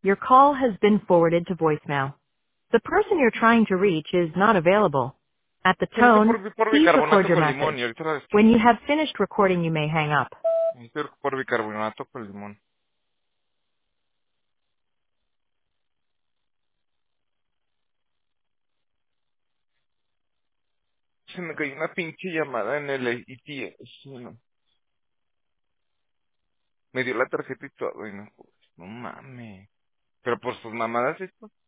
Your call has been forwarded to voicemail. The person you're trying to reach is not available. At the Siento tone, por please record bicarbonato your con message. limón y ahorita la When you descargo. have finished recording, you may hang up. Siento por bicarbonato con limón. Se me cayó una pinche llamada en el IT. Sí, no. Me dio la tarjeta y todo, y no, pues, no mames. Pero por sus mamadas esto.